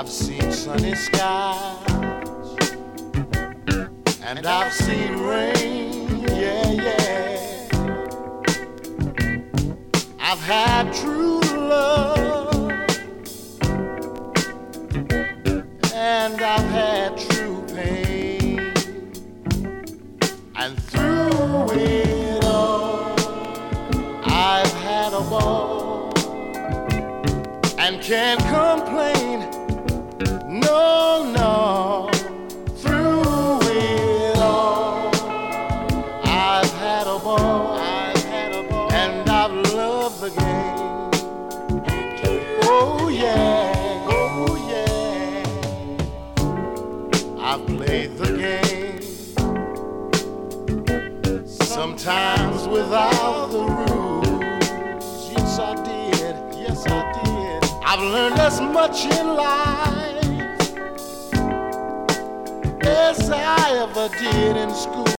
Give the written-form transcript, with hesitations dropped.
I've seen sunny skies and I've seen rain, yeah, yeah. I've had true love and I've had true pain, and through it all I've had a ball and can't complain. No, no, through it all, I've had a ball, and I've loved the game. Oh yeah, I've played the game, sometimes without the rules. Yes, I did, I've learned as much in life as I ever did in school.